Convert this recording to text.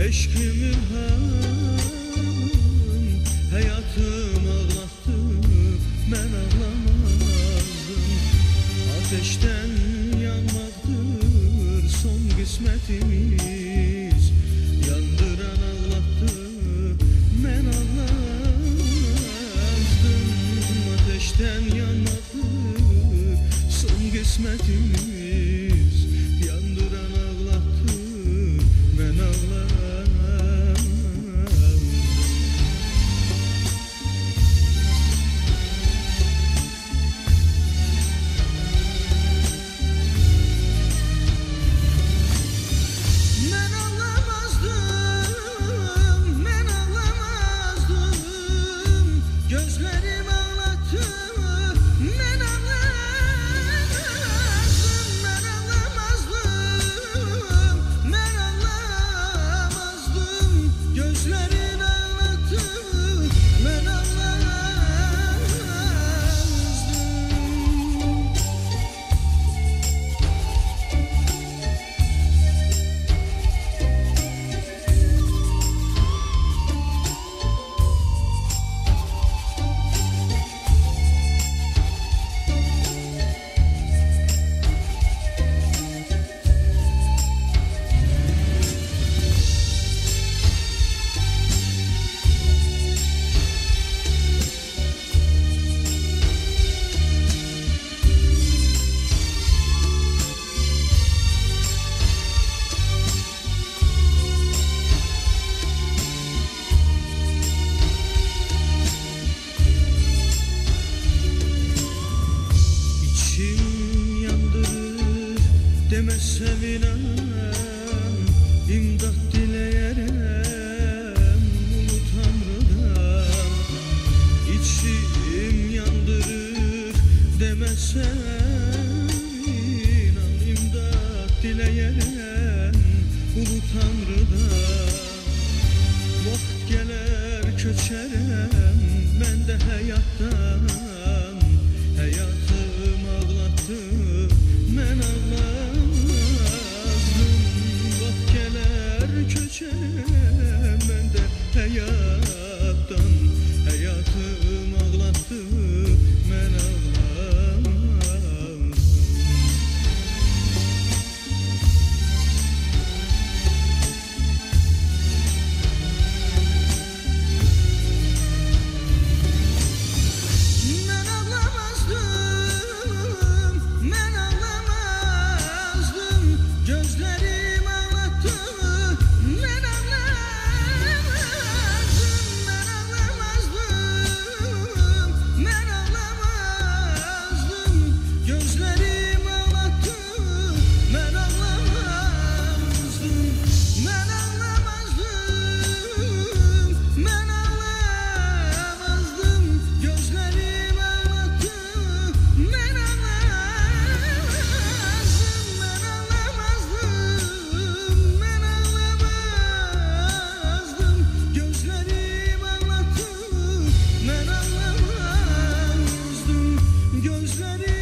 Eşkimin hayatım ağlattı, ben ağlamazdım. Ateşten yanmaktır son kısmetimiz, yandıran ağlattı, ben ağlamazdım. Ateşten yanmaktır son kısmetimiz, yandıran ağlattı, ben ağlamazdım. Gözlerim ağlattı, ben ağlamazdım, ben ağlamazdım, ben ağlamazdım. Gözlerim ağlattı, ben deme sevinem, imdat dileyerem ulu Tanrı'dan. İçim yandırır deme sevinem, imdat dileyerem ulu Tanrı'dan. Vaxt gelir köçerem ben de hayattan, hayatım ağlattı, ben ağlamazdım. Vaxt gelir köçerem ben de hayattan, hayatım ağlattı, ben ağlamazdım. Gözlerim ağlattı, ben ağlamazdım, ben ağlamazdım. Gözlerim ağlattı, ben ağlamazdım, ben ağlamazdım, ben ağlamazdım. Gözlerim ağlattı, ben ağlamazdım. Gözlerim